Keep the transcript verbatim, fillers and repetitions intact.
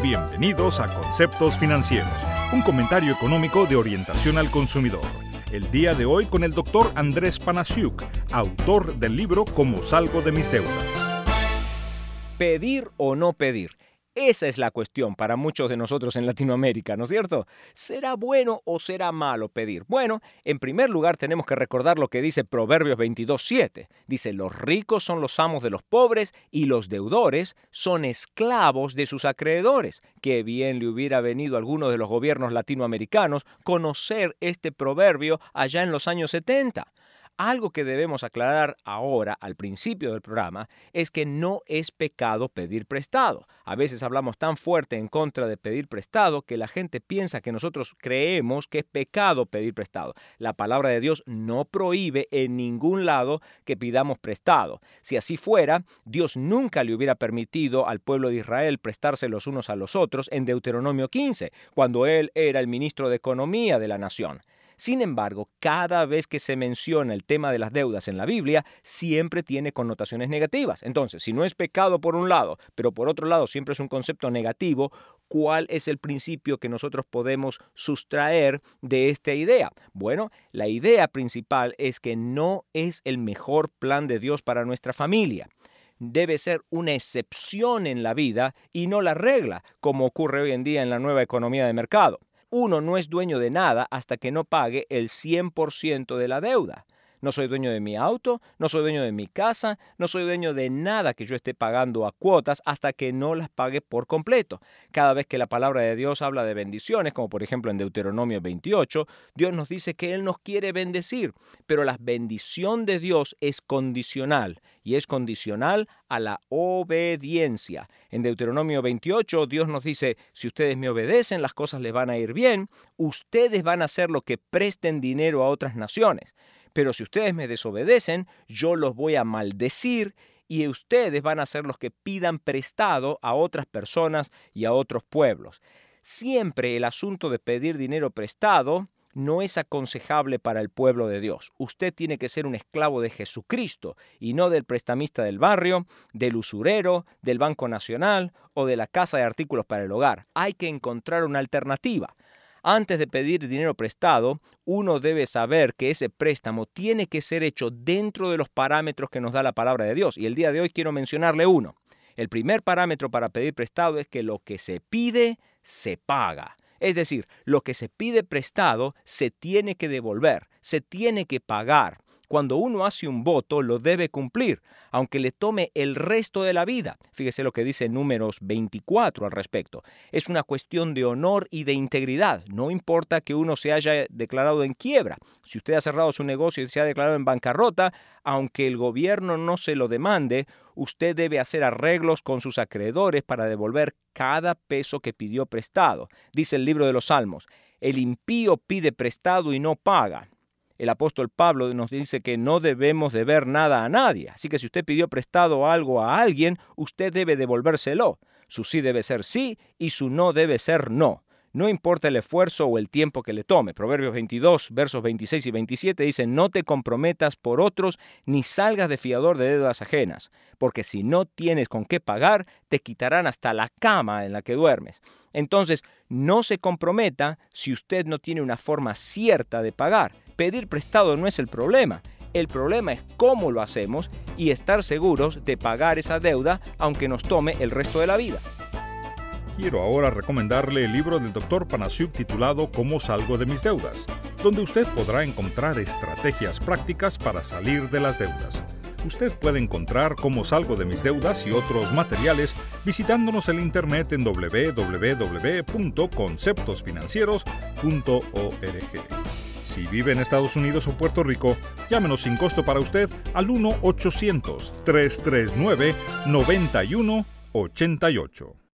Bienvenidos a Conceptos Financieros, un comentario económico de orientación al consumidor. El día de hoy con el doctor Andrés Panasiuk, autor del libro Cómo salgo de mis deudas. ¿Pedir o no pedir? Esa es la cuestión para muchos de nosotros en Latinoamérica, ¿no es cierto? ¿Será bueno o será malo pedir? Bueno, en primer lugar tenemos que recordar lo que dice Proverbios veintidós siete. Dice, los ricos son los amos de los pobres y los deudores son esclavos de sus acreedores. Qué bien le hubiera venido a alguno de los gobiernos latinoamericanos conocer este proverbio allá en los años setenta. Algo que debemos aclarar ahora, al principio del programa, es que no es pecado pedir prestado. A veces hablamos tan fuerte en contra de pedir prestado que la gente piensa que nosotros creemos que es pecado pedir prestado. La palabra de Dios no prohíbe en ningún lado que pidamos prestado. Si así fuera, Dios nunca le hubiera permitido al pueblo de Israel prestarse los unos a los otros en Deuteronomio quince, cuando él era el ministro de Economía de la nación. Sin embargo, cada vez que se menciona el tema de las deudas en la Biblia, siempre tiene connotaciones negativas. Entonces, si no es pecado por un lado, pero por otro lado siempre es un concepto negativo, ¿cuál es el principio que nosotros podemos sustraer de esta idea? Bueno, la idea principal es que no es el mejor plan de Dios para nuestra familia. Debe ser una excepción en la vida y no la regla, como ocurre hoy en día en la nueva economía de mercado. Uno no es dueño de nada hasta que no pague el cien por ciento de la deuda. No soy dueño de mi auto, no soy dueño de mi casa, no soy dueño de nada que yo esté pagando a cuotas hasta que no las pague por completo. Cada vez que la palabra de Dios habla de bendiciones, como por ejemplo en Deuteronomio veintiocho, Dios nos dice que Él nos quiere bendecir, pero la bendición de Dios es condicional y es condicional a la obediencia. En Deuteronomio veintiocho, Dios nos dice, si ustedes me obedecen, las cosas les van a ir bien, ustedes van a hacer lo que presten dinero a otras naciones. Pero si ustedes me desobedecen, yo los voy a maldecir y ustedes van a ser los que pidan prestado a otras personas y a otros pueblos. Siempre el asunto de pedir dinero prestado no es aconsejable para el pueblo de Dios. Usted tiene que ser un esclavo de Jesucristo y no del prestamista del barrio, del usurero, del Banco Nacional o de la casa de artículos para el hogar. Hay que encontrar una alternativa. Antes de pedir dinero prestado, uno debe saber que ese préstamo tiene que ser hecho dentro de los parámetros que nos da la palabra de Dios. Y el día de hoy quiero mencionarle uno. El primer parámetro para pedir prestado es que lo que se pide, se paga. Es decir, lo que se pide prestado se tiene que devolver, se tiene que pagar. Cuando uno hace un voto, lo debe cumplir, aunque le tome el resto de la vida. Fíjese lo que dice Números veinticuatro al respecto. Es una cuestión de honor y de integridad. No importa que uno se haya declarado en quiebra. Si usted ha cerrado su negocio y se ha declarado en bancarrota, aunque el gobierno no se lo demande, usted debe hacer arreglos con sus acreedores para devolver cada peso que pidió prestado. Dice el libro de los Salmos, el impío pide prestado y no paga. El apóstol Pablo nos dice que no debemos deber nada a nadie. Así que si usted pidió prestado algo a alguien, usted debe devolvérselo. Su sí debe ser sí y su no debe ser no. No importa el esfuerzo o el tiempo que le tome. Proverbios veintidós, versos veintiséis y veintisiete dice, no te comprometas por otros ni salgas de fiador de deudas ajenas, porque si no tienes con qué pagar, te quitarán hasta la cama en la que duermes. Entonces, no se comprometa si usted no tiene una forma cierta de pagar. Pedir prestado no es el problema. El problema es cómo lo hacemos y estar seguros de pagar esa deuda aunque nos tome el resto de la vida. Quiero ahora recomendarle el libro del doctor Panasiuk titulado Cómo salgo de mis deudas, donde usted podrá encontrar estrategias prácticas para salir de las deudas. Usted puede encontrar Cómo salgo de mis deudas y otros materiales visitándonos en internet en doble u doble u doble u punto conceptos financieros punto org. Si vive en Estados Unidos o Puerto Rico, llámenos sin costo para usted al uno ochocientos, tres tres nueve, nueve uno ocho ocho.